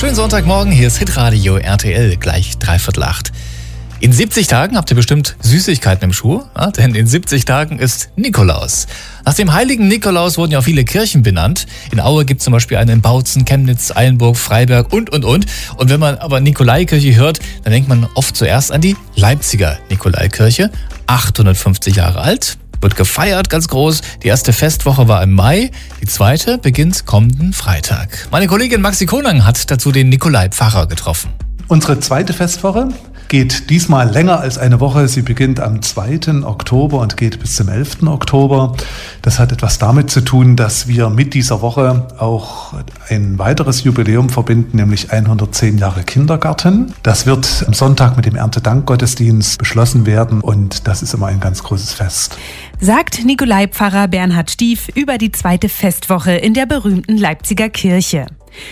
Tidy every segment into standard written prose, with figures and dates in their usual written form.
Schönen Sonntagmorgen, hier ist Hitradio RTL, gleich 7:45. In 70 Tagen habt ihr bestimmt Süßigkeiten im Schuh, ja? Denn in 70 Tagen ist Nikolaus. Nach dem heiligen Nikolaus wurden ja auch viele Kirchen benannt. In Aue gibt es zum Beispiel eine in Bautzen, Chemnitz, Eilenburg, Freiberg und. Und wenn man aber Nikolaikirche hört, dann denkt man oft zuerst an die Leipziger Nikolaikirche. 850 Jahre alt, wird gefeiert, ganz groß. Die erste Festwoche war im Mai, die zweite beginnt kommenden Freitag. Meine Kollegin Maxi Konang hat dazu den Nikolai-Pfarrer getroffen. Unsere zweite Festwoche geht diesmal länger als eine Woche. Sie beginnt am 2. Oktober und geht bis zum 11. Oktober. Das hat etwas damit zu tun, dass wir mit dieser Woche auch ein weiteres Jubiläum verbinden, nämlich 110 Jahre Kindergarten. Das wird am Sonntag mit dem Erntedankgottesdienst beschlossen werden und das ist immer ein ganz großes Fest. Sagt Nikolai-Pfarrer Bernhard Stief über die zweite Festwoche in der berühmten Leipziger Kirche.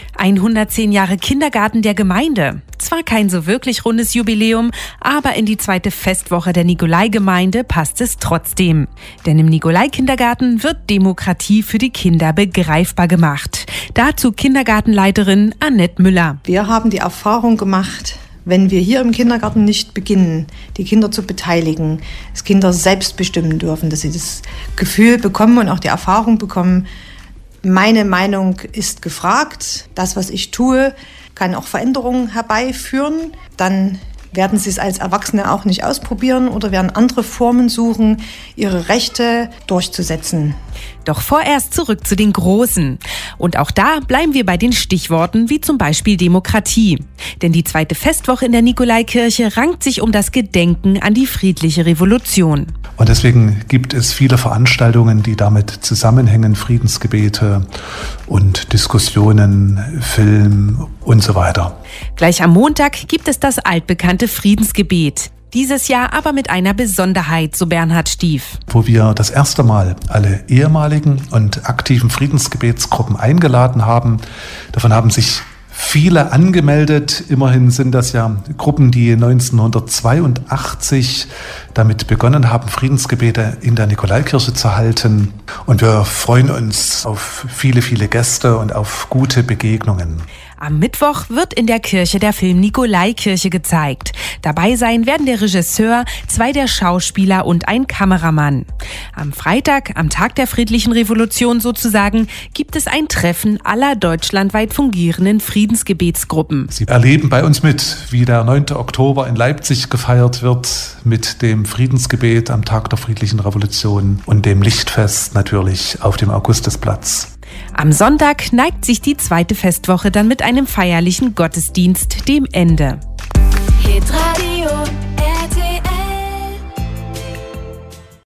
110 Jahre Kindergarten der Gemeinde. Zwar kein so wirklich rundes Jubiläum, aber in die zweite Festwoche der Nikolai-Gemeinde passt es trotzdem. Denn im Nikolai-Kindergarten wird Demokratie für die Kinder begreifbar gemacht. Dazu Kindergartenleiterin Annette Müller. Wir haben die Erfahrung gemacht, wenn wir hier im Kindergarten nicht beginnen, die Kinder zu beteiligen, dass Kinder selbst bestimmen dürfen, dass sie das Gefühl bekommen und auch die Erfahrung bekommen, meine Meinung ist gefragt. Das, was ich tue, kann auch Veränderungen herbeiführen. Dann werden sie es als Erwachsene auch nicht ausprobieren oder werden andere Formen suchen, ihre Rechte durchzusetzen. Doch vorerst zurück zu den Großen. Und auch da bleiben wir bei den Stichworten wie zum Beispiel Demokratie. Denn die zweite Festwoche in der Nikolaikirche rankt sich um das Gedenken an die friedliche Revolution. Und deswegen gibt es viele Veranstaltungen, die damit zusammenhängen, Friedensgebete und Diskussionen, Film und so weiter. Gleich am Montag gibt es das altbekannte Friedensgebet. Dieses Jahr aber mit einer Besonderheit, so Bernhard Stief. Wo wir das erste Mal alle ehemaligen und aktiven Friedensgebetsgruppen eingeladen haben. Davon haben sich viele angemeldet. Immerhin sind das ja Gruppen, die 1982 damit begonnen haben, Friedensgebete in der Nikolaikirche zu halten. Und wir freuen uns auf viele, viele Gäste und auf gute Begegnungen. Am Mittwoch wird in der Kirche der Film Nikolaikirche gezeigt. Dabei sein werden der Regisseur, 2 der Schauspieler und ein Kameramann. Am Freitag, am Tag der friedlichen Revolution sozusagen, gibt es ein Treffen aller deutschlandweit fungierenden Friedensgebetsgruppen. Sie erleben bei uns mit, wie der 9. Oktober in Leipzig gefeiert wird, mit dem Friedensgebet am Tag der friedlichen Revolution und dem Lichtfest natürlich auf dem Augustusplatz. Am Sonntag neigt sich die zweite Festwoche dann mit einem feierlichen Gottesdienst dem Ende. Hitradio